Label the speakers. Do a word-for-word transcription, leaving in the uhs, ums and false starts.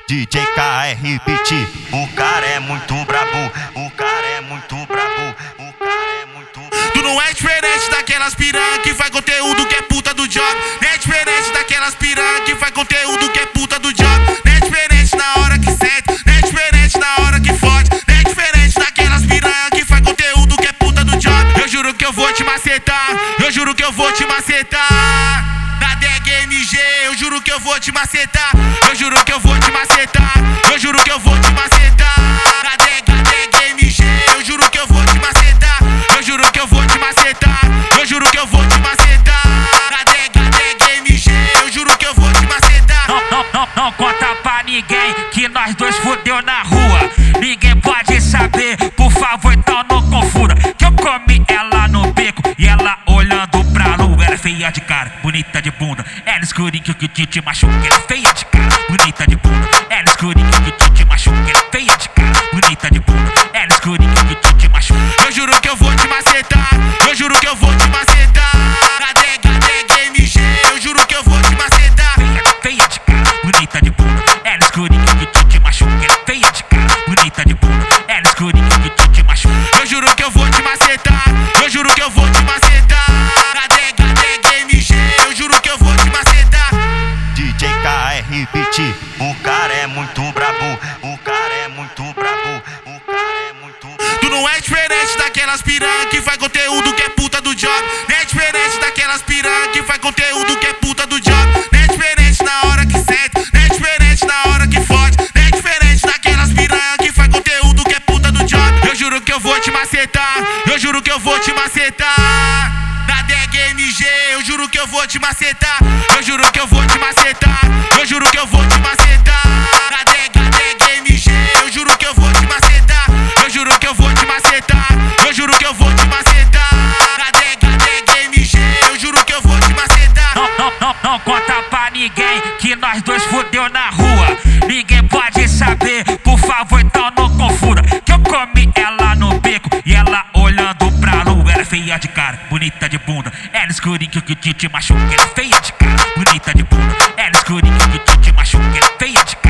Speaker 1: D J K R Beat, o cara é muito brabo, o cara é muito brabo, o cara é muito brabo.
Speaker 2: Tu não é diferente daquelas piranha que faz conteúdo que é puta do job. Não é diferente daquelas piranha que faz conteúdo que é puta do job. Não é diferente na hora que sente, não é diferente na hora que fode. Não é diferente daquelas piranha que faz conteúdo que é puta do job. Eu juro que eu vou te macetar, eu juro que eu vou te macetar. Na D G M G, eu juro que eu vou te macetar, eu juro que eu vou te macetar, eu juro que eu vou te macetar. Na D G M G, eu juro que eu vou te macetar, eu juro que eu vou te macetar, eu juro que eu vou te macetar. Na D G M G, eu juro que eu vou te macetar.
Speaker 3: Não, não, não, não conta pra ninguém que nós dois fudeu na rua. Ninguém pode saber, por favor, então não confunda. Que eu comi ela no beco e ela olhando pra lua. Ela é feia de cara, bonita de bunda. Ela escurinha que te, te machuca. Ela é feia de cara, bonita de bunda. Ela escurinha que te, te machuca. Ela é feia de cara, bonita de bunda. Ela escurinha que te, te machuca.
Speaker 2: Eu juro que eu vou te macetar, eu juro que eu vou te macetar. Na D G M G, eu juro que eu vou te macetar.
Speaker 3: Feia, feia de cara, bonita de bunda. Ela escurinha que te, te machuca. Ela é feia de cara, bonita de bunda. Ela escurinha que te, te machuca.
Speaker 2: Eu juro que eu vou te macetar, eu juro que eu vou te macetar. Na D G M G, eu juro que eu vou te macetar.
Speaker 1: D J K R Beat, o cara é muito brabo, o cara é muito brabo, o cara é muito brabo.
Speaker 2: Tu não é diferente daquelas piranha que faz conteúdo que é puta do job. Não é diferente daquelas piranha que faz conteúdo que é puta do job. Não é diferente na hora que sente, não é diferente na hora que fode. Não é diferente daquelas piranha que faz conteúdo que é puta do job. Eu juro que eu vou te macetar, eu juro que eu vou te macetar. Na D G M G, eu juro que eu vou te macetar, eu juro que eu vou te macetar, eu juro que eu vou te macetar. Na D G M G, eu juro que eu vou te macetar, eu juro que eu vou te macetar, eu juro que eu vou te macetar. Na D G M G, eu juro que eu vou te macetar.
Speaker 3: Não, não, não, não conta pra ninguém que nós dois fudeu na rua. Ninguém pode saber, por favor, então não confunda. Que eu comi ela no beco e ela olhando pra lua. Ela é feia de cara, bonita de bunda. Ela escurinha que te, te machuca. Ela é feia de cara, bonita de bunda. Ela escurinha que te, te machuca. Ela é feia de cara.